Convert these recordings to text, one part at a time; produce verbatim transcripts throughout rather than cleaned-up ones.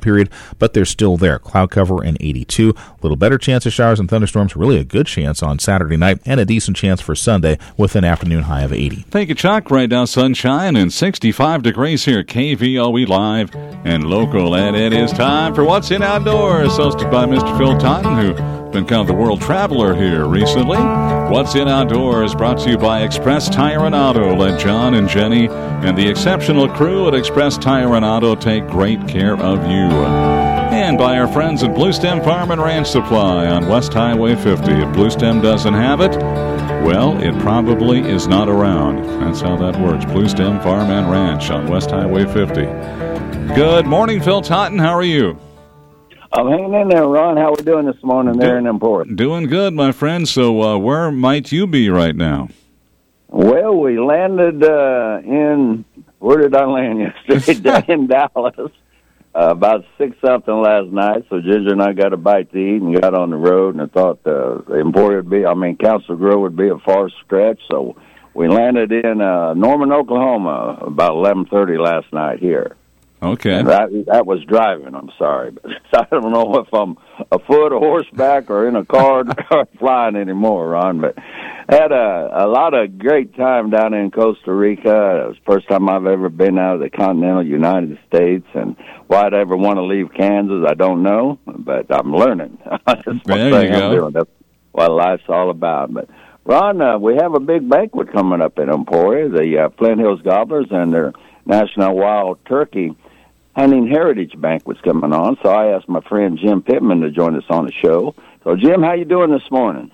period, but they're still there. Cloud cover and eighty-two. A little better chance of showers and thunderstorms. Really a good chance on Saturday night and a decent chance for Sunday with an afternoon high of eighty. Thank you, Chuck. Right now, sunshine and sixty-five degrees here. K V O E Live and local. And it is time for What's in Outdoors, hosted by Mister Phil Totten, who been kind of the world traveler here recently. What's in Outdoors brought to you by Express Tire and Auto. Let John and Jenny and the exceptional crew at Express Tire and Auto take great care of you. And by our friends at Blue Stem Farm and Ranch Supply on West Highway fifty. If Blue Stem doesn't have it, well, it probably is not around. That's how that works. Blue Stem Farm and Ranch on West Highway fifty. Good morning, Phil Totten. How are you? I'm hanging in there, Ron. How we doing this morning there Do- in Emporia? Doing good, my friend. So uh, where might you be right now? Well, we landed uh, in, where did I land yesterday? In Dallas. Uh, about six something last night, so Ginger and I got a bite to eat and got on the road, and I thought uh, Emporia would be, I mean, Council Grove would be a far stretch, so we landed in uh, Norman, Oklahoma about eleven thirty last night here. Okay. That, that was driving, I'm sorry. But I don't know if I'm afoot or horseback or in a car or flying anymore, Ron. But had a, a lot of great time down in Costa Rica. It was the first time I've ever been out of the continental United States. And why I'd ever want to leave Kansas, I don't know. But I'm learning. That's one there thing you I'm go. doing. That's what life's all about. But, Ron, uh, we have a big banquet coming up in Emporia, the uh, Flint Hills Gobblers and their National Wild Turkey Hunting Heritage Banquet's coming on, so I asked my friend Jim Pittman to join us on the show. So, Jim, how you doing this morning?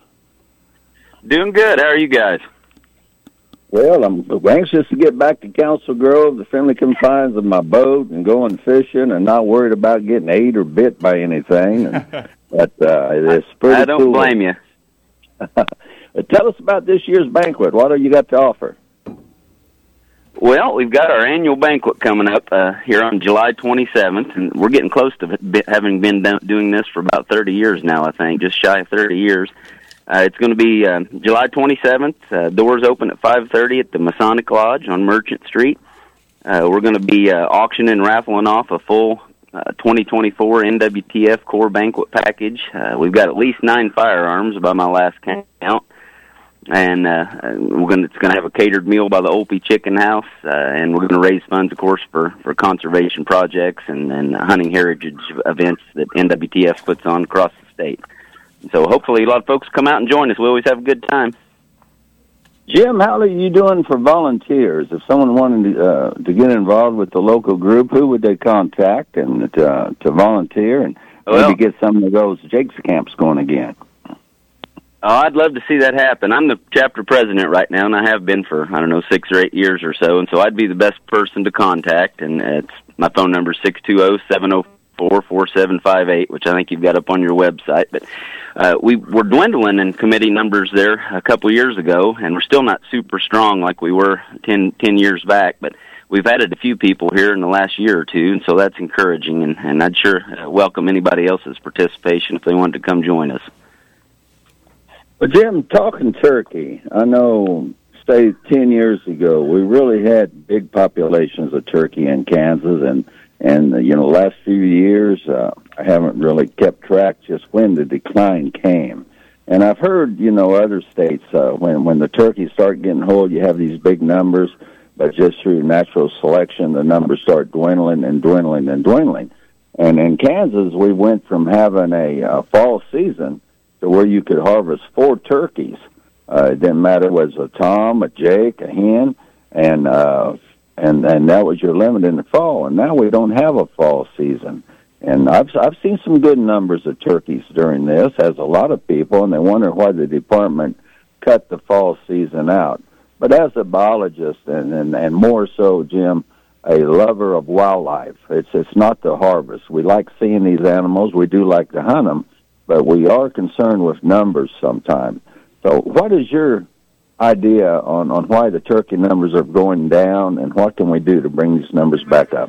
Doing good. How are you guys? Well, I'm anxious to get back to Council Grove, the friendly confines of my boat, and going fishing, and not worried about getting ate or bit by anything. And, but uh, it's pretty I don't cool. blame you. Tell us about this year's banquet. What have you got to offer? Well, we've got our annual banquet coming up uh, here on July twenty-seventh, and we're getting close to it, having been doing this for about thirty years now, I think, just shy of thirty years. Uh, it's going to be uh, July twenty-seventh. Uh, doors open at five thirty at the Masonic Lodge on Merchant Street. Uh, we're going to be uh, auctioning and raffling off a full uh, twenty twenty-four N W T F Core Banquet Package. Uh, we've got at least nine firearms by my last count. And uh, we're going it's going to have a catered meal by the Olpe Chicken House, uh, and we're going to raise funds, of course, for, for conservation projects and, and hunting heritage events that N W T F puts on across the state. So hopefully a lot of folks come out and join us. We always have a good time. Jim, how are you doing for volunteers? If someone wanted to, uh, to get involved with the local group, who would they contact and uh, to volunteer and well, maybe get some of those Jake's camps going again? Oh, I'd love to see that happen. I'm the chapter president right now, and I have been for, I don't know, six or eight years or so, and so I'd be the best person to contact, and it's my phone number is six two zero, seven zero four, four seven five eight, which I think you've got up on your website. But uh, we were dwindling in committee numbers there a couple of years ago, and we're still not super strong like we were ten, ten years back, but we've added a few people here in the last year or two, and so that's encouraging, and, and I'd sure uh, welcome anybody else's participation if they wanted to come join us. Well, Jim, talking turkey, I know, say, ten years ago, we really had big populations of turkey in Kansas, and, and uh, you know, last few years, uh, I haven't really kept track just when the decline came. And I've heard, you know, other states, uh, when, when the turkeys start getting whole, you have these big numbers, but just through natural selection, the numbers start dwindling and dwindling and dwindling. And in Kansas, we went from having a uh, fall season where you could harvest four turkeys. Uh, it didn't matter whether it was a tom, a jake, a hen, and uh, and and that was your limit in the fall. And now we don't have a fall season. And I've I've seen some good numbers of turkeys during this, as a lot of people, and they wonder why the department cut the fall season out. But as a biologist, and and, and more so, Jim, a lover of wildlife, it's it's not the harvest. We like seeing these animals. We do like to hunt them. But we are concerned with numbers sometimes. So what is your idea on, on why the turkey numbers are going down, and what can we do to bring these numbers back up?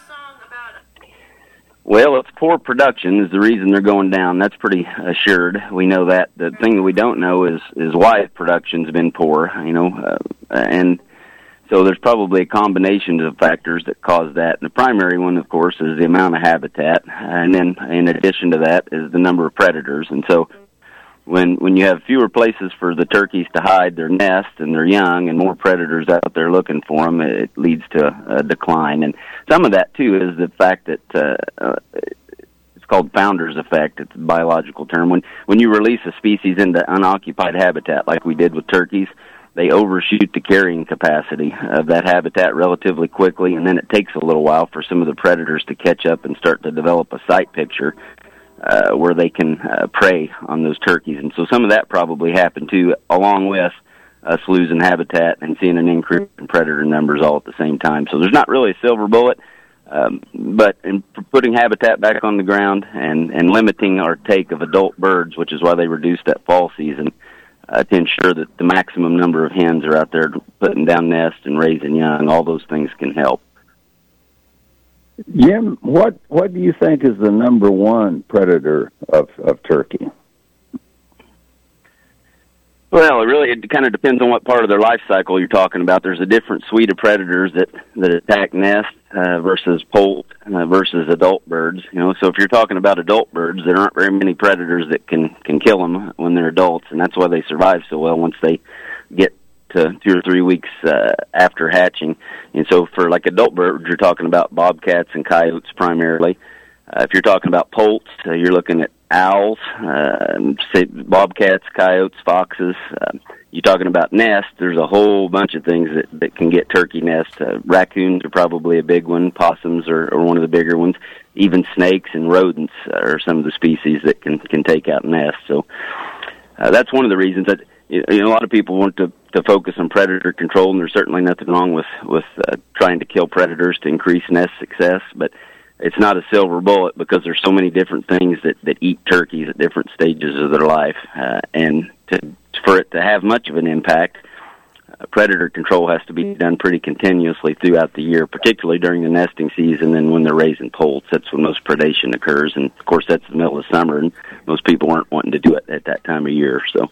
Well, it's poor production is the reason they're going down. That's pretty assured. We know that. The thing that we don't know is, is why production's been poor, you know, uh, and So there's probably a combination of factors that cause that. And the primary one, of course, is the amount of habitat. And then in addition to that is the number of predators. And so when when you have fewer places for the turkeys to hide their nest and their young and more predators out there looking for them, it leads to a decline. And some of that, too, is the fact that uh, uh, it's called founder's effect. It's a biological term. When, when you release a species into unoccupied habitat like we did with turkeys, they overshoot the carrying capacity of that habitat relatively quickly, and then it takes a little while for some of the predators to catch up and start to develop a sight picture uh, where they can uh, prey on those turkeys. And so some of that probably happened, too, along with us losing habitat and seeing an increase in predator numbers all at the same time. So there's not really a silver bullet, um, but in putting habitat back on the ground and, and limiting our take of adult birds, which is why they reduced that fall season, Uh, to ensure that the maximum number of hens are out there putting down nests and raising young. All those things can help. Jim, what what do you think is the number one predator of, of turkey? Well, it really it kind of depends on what part of their life cycle you're talking about. There's a different suite of predators that, that attack nests uh, versus poult uh, versus adult birds. You know, so if you're talking about adult birds, there aren't very many predators that can, can kill them when they're adults, and that's why they survive so well once they get to two or three weeks uh, after hatching. And so for like adult birds, you're talking about bobcats and coyotes primarily. Uh, if you're talking about poults, uh, you're looking at owls, uh, say bobcats, coyotes, foxes. Uh, you're talking about nests. There's a whole bunch of things that, that can get turkey nests. Uh, raccoons are probably a big one. Possums are, are one of the bigger ones. Even snakes and rodents are some of the species that can, can take out nests. So uh, that's one of the reasons that you know, a lot of people want to, to focus on predator control, and there's certainly nothing wrong with, with uh, trying to kill predators to increase nest success, but it's not a silver bullet because there's so many different things that, that eat turkeys at different stages of their life. Uh, and to, for it to have much of an impact, uh, predator control has to be done pretty continuously throughout the year, particularly during the nesting season and when they're raising poults. That's when most predation occurs. And, of course, that's the middle of summer, and most people aren't wanting to do it at that time of year. So.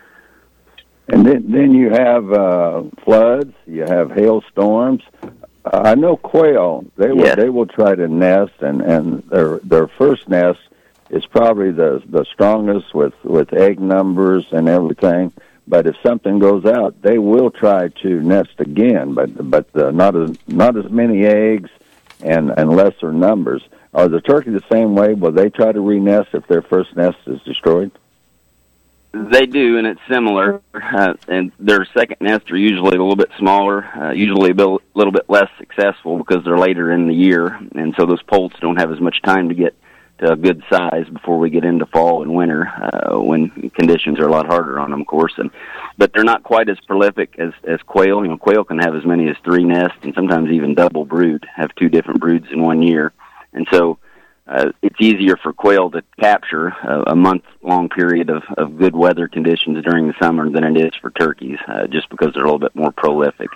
And then, then you have uh, floods, you have hailstorms. Uh, I know quail, they will yes. they will try to nest, and, and their their first nest is probably the the strongest with, with egg numbers and everything. But if something goes out, they will try to nest again, but but uh, not as not as many eggs and, and lesser numbers. Are the turkey the same way? Will they try to re-nest if their first nest is destroyed? They do, and it's similar. Uh, and their second nests are usually a little bit smaller, uh, usually a bit, little bit less successful because they're later in the year, and so those poults don't have as much time to get to a good size before we get into fall and winter, uh, when conditions are a lot harder on them, of course. And but they're not quite as prolific as, as quail. You know, quail can have as many as three nests and sometimes even double brood, have two different broods in one year, and so. Uh, it's easier for quail to capture a, a month-long period of, of good weather conditions during the summer than it is for turkeys, uh, just because they're a little bit more prolific.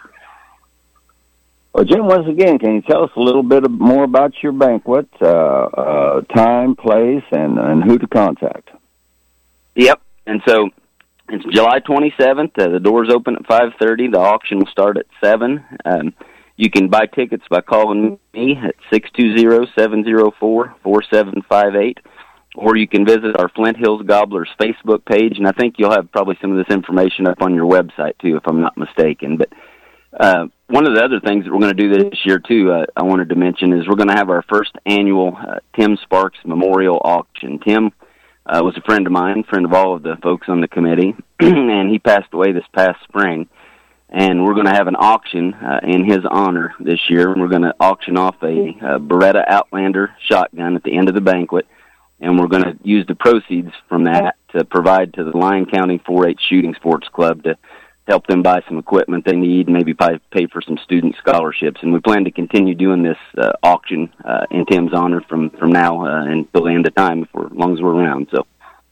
Well, Jim, once again, can you tell us a little bit more about your banquet, uh, uh, time, place, and, and who to contact? Yep, and so it's July twenty-seventh. Uh, the doors open at five thirty. The auction will start at seven. Um, You can buy tickets by calling me at six two zero, seven zero four, four seven five eight, or you can visit our Flint Hills Gobblers Facebook page, and I think you'll have probably some of this information up on your website, too, if I'm not mistaken. But uh, one of the other things that we're going to do this year, too, uh, I wanted to mention, is we're going to have our first annual uh, Tim Sparks Memorial Auction. Tim uh, was a friend of mine, friend of all of the folks on the committee, and he passed away this past spring. And we're going to have an auction uh, in his honor this year. And we're going to auction off a, a Beretta Outlander shotgun at the end of the banquet. And we're going to use the proceeds from that to provide to the Lyon County four H Shooting Sports Club to help them buy some equipment they need, maybe pay, pay for some student scholarships. And we plan to continue doing this uh, auction uh, in Tim's honor from, from now uh, until the end of time, for as long as we're around. So.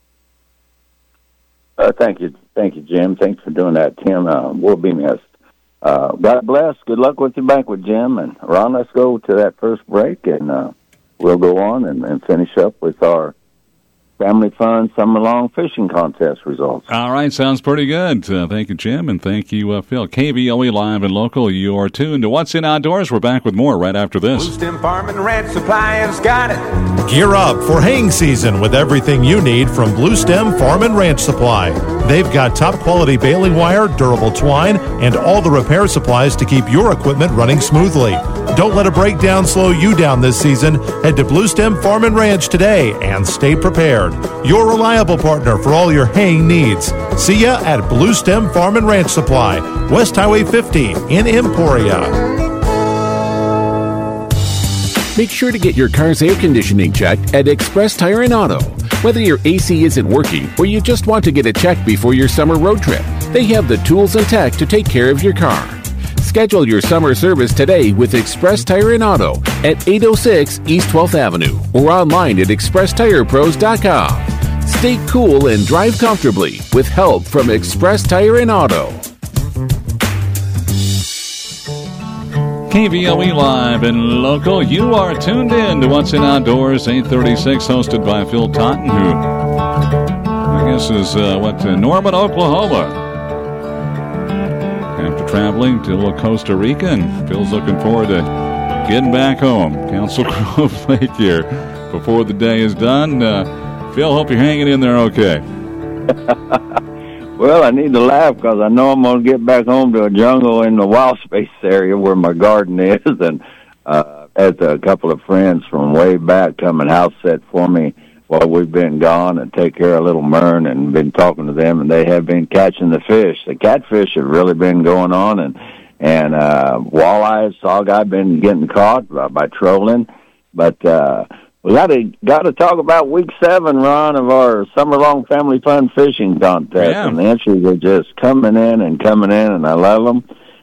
Uh, thank you. Thank you, Jim. Thanks for doing that, Tim. Uh, we'll be missed. Uh, God bless. Good luck with your banquet, Jim. And Ron, let's go to that first break, and uh, we'll go on and, and finish up with our Family Fun Summer Long Fishing Contest results. All right, sounds pretty good. Uh, thank you, Jim, and thank you, uh, Phil. K V O E Live and Local, you are tuned to What's in Outdoors. We're back with more right after this. Blue Stem Farm and Ranch Supply has got it. Gear up for haying season with everything you need from Blue Stem Farm and Ranch Supply. They've got top-quality baling wire, durable twine, and all the repair supplies to keep your equipment running smoothly. Don't let a breakdown slow you down this season. Head to Blue Stem Farm and Ranch today and stay prepared. Your reliable partner for all your haying needs. See ya at Blue Stem Farm and Ranch Supply, West Highway fifty in Emporia. Make sure to get your car's air conditioning checked at Express Tire and Auto. Whether your A C isn't working or you just want to get it checked before your summer road trip, they have the tools and tech to take care of your car. Schedule your summer service today with Express Tire and Auto at eight oh six East twelfth Avenue or online at express tire pros dot com. Stay cool and drive comfortably with help from Express Tire and Auto. K V O E Live and Local, you are tuned in to What's in Outdoors, eight thirty-six, hosted by Phil Totten, who I guess is, uh, what, uh, Norman, Oklahoma. After traveling to Costa Rica, and Phil's looking forward to getting back home. Council Grove Lake here before the day is done. Uh, Phil, hope you're hanging in there okay. Well, I need to laugh because I know I'm going to get back home to a jungle in the wild space area where my garden is, and uh, had a couple of friends from way back come and house sit for me while we've been gone and take care of little Mern, and been talking to them, and they have been catching the fish. The catfish have really been going on, and and uh, walleyes, saugeye been getting caught by, by trolling, but uh, we got to got to talk about week seven, Ron, of our summer long family fun fishing contest, yeah. and the entries are just coming in and coming in, and I love them.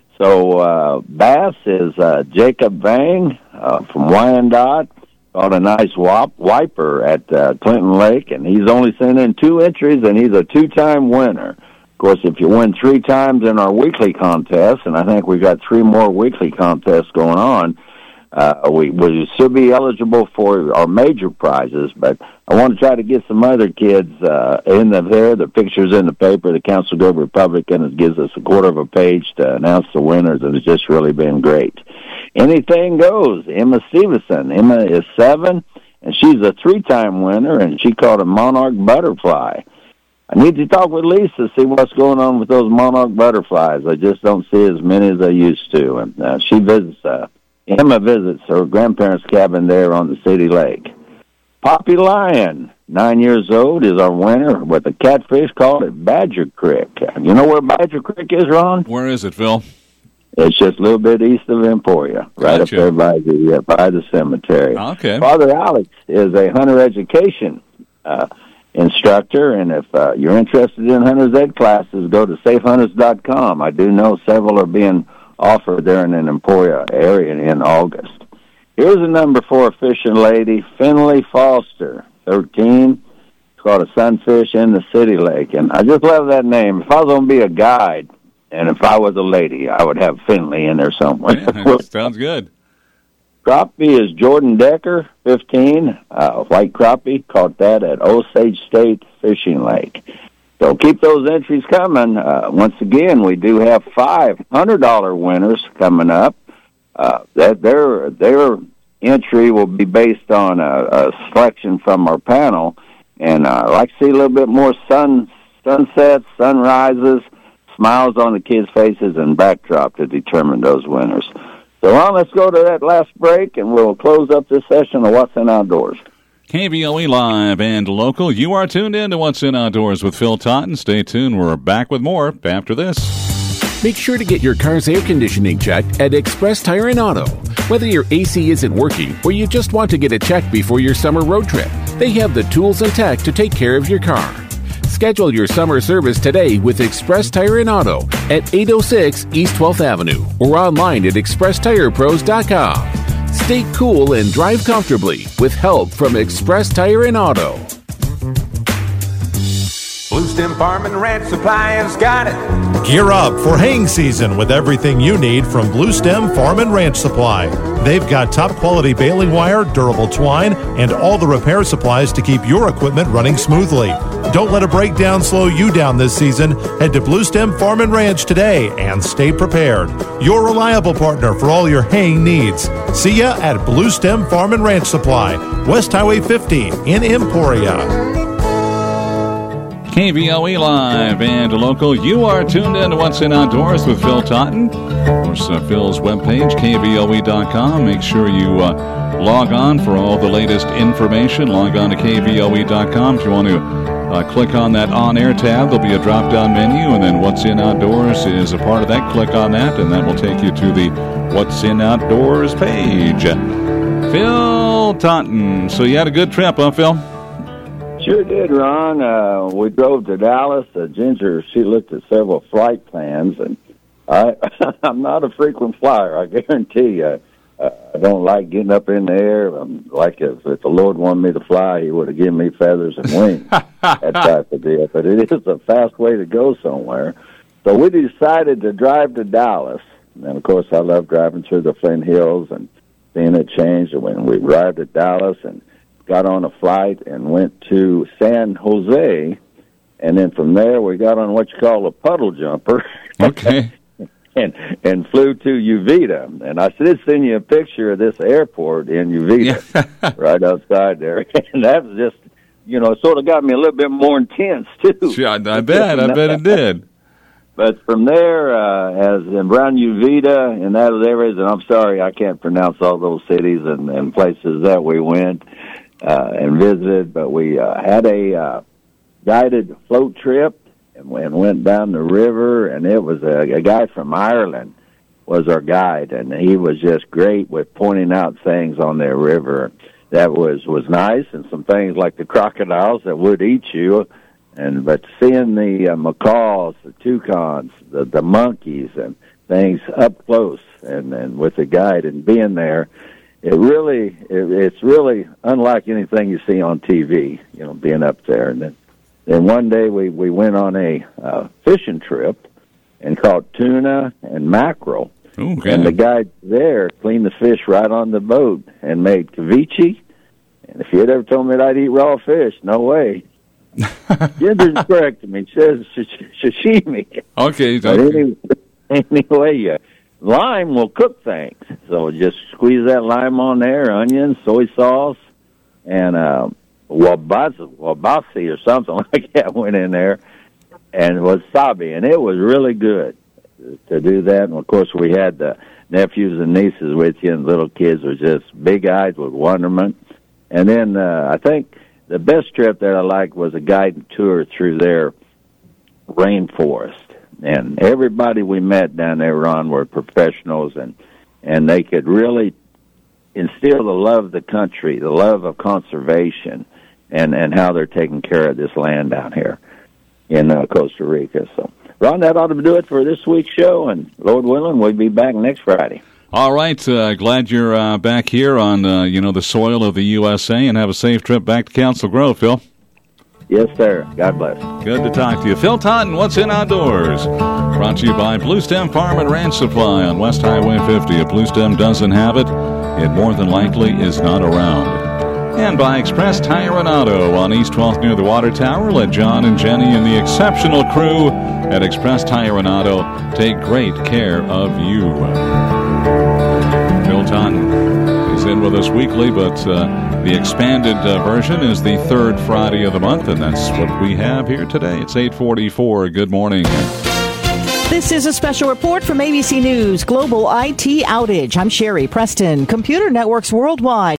So uh, bass is uh, Jacob Vang uh, from Wyandotte. Caught a nice wop, wiper at uh, Clinton Lake, and he's only sent in two entries, and he's a two-time winner. Of course, if you win three times in our weekly contest, and I think we've got three more weekly contests going on, uh, we, we should be eligible for our major prizes, but I want to try to get some other kids uh, in the, there. The picture's in the paper. The Council Grove Republican, it gives us a quarter of a page to announce the winners, and it's just really been great. Anything goes. Emma Stevenson. Emma is seven, and she's a three-time winner, and she caught a monarch butterfly. I need to talk with Lisa to see what's going on with those monarch butterflies. I just don't see as many as I used to. And uh, she visits, uh, Emma visits her grandparents' cabin there on the city lake. Poppy Lyon, nine years old, is our winner with a catfish called it Badger Creek. You know where Badger Creek is, Ron? Where is it, Phil? It's just a little bit east of Emporia, right Gotcha. up there by the uh, by the cemetery. Okay. Father Alex is a hunter education uh, instructor, and if uh, you're interested in hunter's ed classes, go to safe hunters dot com. I do know several are being offered there in an Emporia area in August. Here's a number for a fishing lady, Finley Foster, thirteen. Caught a sunfish in the city lake, and I just love that name. If I was going to be a guide, and if I was a lady, I would have Finley in there somewhere. Yeah, sounds good. Crappie is Jordan Decker, fifteen. Uh, white crappie, caught that at Osage State Fishing Lake. So keep those entries coming. Uh, once again, we do have five one hundred dollars winners coming up. Uh, that their their entry will be based on a, a selection from our panel. And uh, I'd like to see a little bit more sun sunsets, sunrises, smiles on the kids' faces, and backdrop to determine those winners. So, Ron, let's go to that last break, and we'll close up this session of What's in Outdoors. K V O E Live and Local, you are tuned in to What's in Outdoors with Phil Totten. Stay tuned. We're back with more after this. Make sure to get your car's air conditioning checked at Express Tire and Auto. Whether your A C isn't working or you just want to get it checked before your summer road trip, they have the tools and tech to take care of your car. Schedule your summer service today with Express Tire and Auto at eight oh six East twelfth Avenue or online at express tire pros dot com. Stay cool and drive comfortably with help from Express Tire and Auto. Blue Stem Farm and Ranch Supply has got it. Gear up for haying season with everything you need from Blue Stem Farm and Ranch Supply. They've got top quality baling wire, durable twine, and all the repair supplies to keep your equipment running smoothly. Don't let a breakdown slow you down this season. Head to Blue Stem Farm and Ranch today and stay prepared. Your reliable partner for all your haying needs. See ya at Blue Stem Farm and Ranch Supply, West Highway fifty in Emporia. K V O E Live and local. You are tuned in to What's in Outdoors with Phil Totten. Of course, uh, Phil's webpage, K V O E dot com. Make sure you uh, log on for all the latest information. Log on to K V O E dot com if you want to uh, click on that on-air tab. There'll be a drop-down menu, and then What's in Outdoors is a part of that. Click on that, and that will take you to the What's in Outdoors page. Phil Totten. So you had a good trip, huh, Phil? Sure did, Ron. Uh, we drove to Dallas. Uh, Ginger, she looked at several flight plans, and I, I'm not a frequent flyer, I guarantee you. Uh, I don't like getting up in the air. I'm like if, if the Lord wanted me to fly, he would have given me feathers and wings, that type of deal. But it is a fast way to go somewhere. So we decided to drive to Dallas. And, of course, I love driving through the Flint Hills and seeing it change. And when we arrived at Dallas and got on a flight and went to San Jose, and then from there we got on what you call a puddle jumper. Okay. and and flew to Uvita. And I did send you a picture of this airport in Uvita, yeah. right outside there. And that was just, you know, sort of got me a little bit more intense, too. Sure, I bet. I bet it did. But from there, uh, as in around Uvita and that areas, and I'm sorry I can't pronounce all those cities and, and places that we went, Uh, and visited, but we uh, had a uh, guided float trip and, and went down the river, and it was a, a guy from Ireland was our guide, and he was just great with pointing out things on their river that was, was nice, and some things like the crocodiles that would eat you, and but seeing the uh, macaws, the toucans, the, the monkeys, and things up close, and, and with the guide and being there, It really, it, it's really unlike anything you see on T V, you know, being up there. And then, then one day we, we went on a uh, fishing trip and caught tuna and mackerel. Okay. And the guy there cleaned the fish right on the boat and made ceviche. And if you had ever told me that I'd eat raw fish, no way. Ginger's corrected me. She says sashimi. Okay. But anyway, anyway yeah. Lime will cook things, so just squeeze that lime on there, onions, soy sauce, and uh, wabazi, wabazi or something like that went in there, and wasabi, and it was really good to do that. And, of course, we had the nephews and nieces with you, and little kids were just big-eyed with wonderment. And then uh, I think the best trip that I liked was a guided tour through their rainforest. And everybody we met down there, Ron, were professionals, and, and they could really instill the love of the country, the love of conservation, and, and how they're taking care of this land down here in uh, Costa Rica. So, Ron, that ought to do it for this week's show, and Lord willing, we'll be back next Friday. All right. Uh, glad you're uh, back here on, uh, you know, the soil of the U S A, and have a safe trip back to Council Grove, Phil. Yes, sir. God bless. Good to talk to you. Phil Totten, What's in Outdoors? Brought to you by Blue Stem Farm and Ranch Supply on West Highway fifty. If Blue Stem doesn't have it, it more than likely is not around. And by Express Tire and Auto on East twelfth near the Water Tower. Let John and Jenny and the exceptional crew at Express Tire and Auto take great care of you. Phil Totten is in with us weekly, but uh, the expanded uh, version is the third Friday of the month, and that's what we have here today. It's eight forty-four. Good morning. This is a special report from A B C News Global I T Outage. I'm Sherry Preston. Computer networks worldwide